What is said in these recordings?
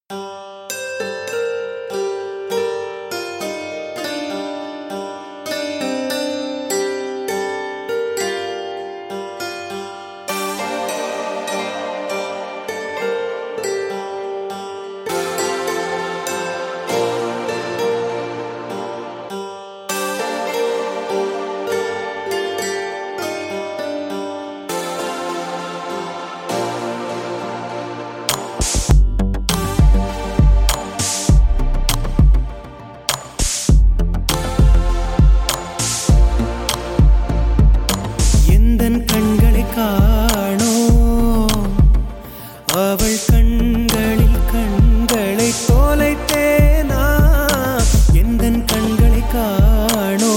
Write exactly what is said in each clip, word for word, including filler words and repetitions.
அவள் கண்களில் கண்களை தொலைத்தேனா எந்தன் கண்களை காணோ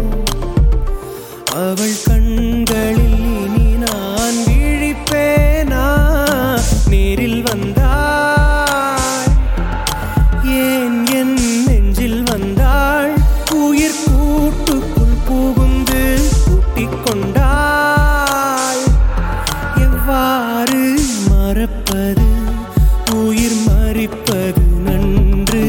அவள் கண்களில் இனி நான் விழிப்பேனா நேரில் வந்தாள் ஏன் என் நெஞ்சில் வந்தாள் உயிர் கூட்டுக்குள் புகுந்து கூட்டிக் கொண்டாள் எவ்வாறு மறப்பது உயிர் மறிப்பது நன்று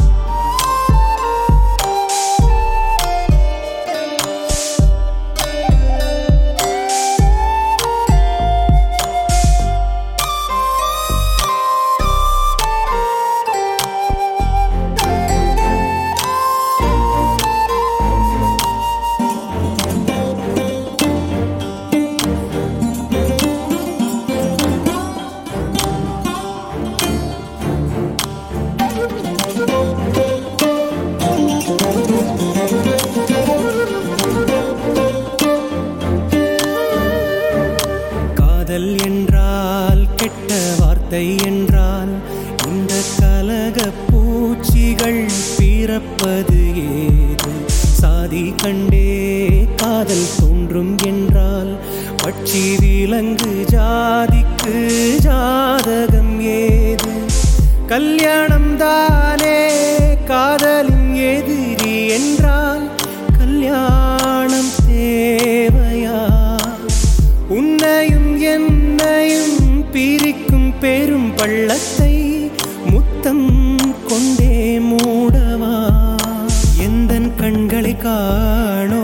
காதல் என்றால் கெட்ட வார்த்தை என்றால் இந்த கலக பூச்சிகள் பிறப்பது ஏது சாதி கண்டே காதல் தோன்றும் என்றால் பட்சி விலங்கு ஜாதிக்கு ஜாதகம் ஏது கல்யாணம் தானே காதலின் எதிரி என்றால் கல்யாணம் தேவையா உன்னையும் என்னையும் பிரிக்கும் பெரும் பள்ளத்தை முத்தம் கொண்டே மூடவா எந்தன் கண்களை காணோ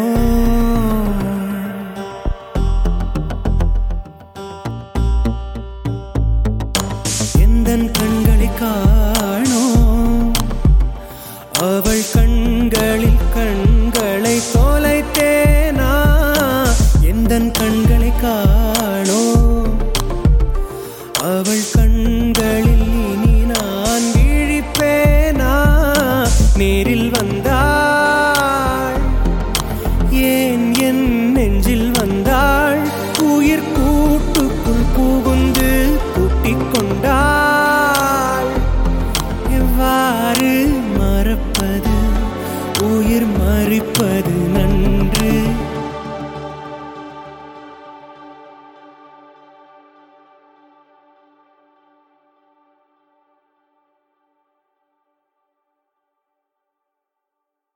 எந்தன் கண்களை காணோ அவள் கண்களில் கண்களை தொலைத்தேனா எந்தன் கண்களை காணோ அவள் கண்களில் இனி நான் விழிப்பேனா நேரில் வந்தாள் ஏன் என் நெஞ்சில் வந்தாள் உயிர் கூட்டுக்குள் புகுந்து கூட்டிக் கொண்டாள் எவ்வாறு மறப்பது உயிர் மறிப்பது நன்று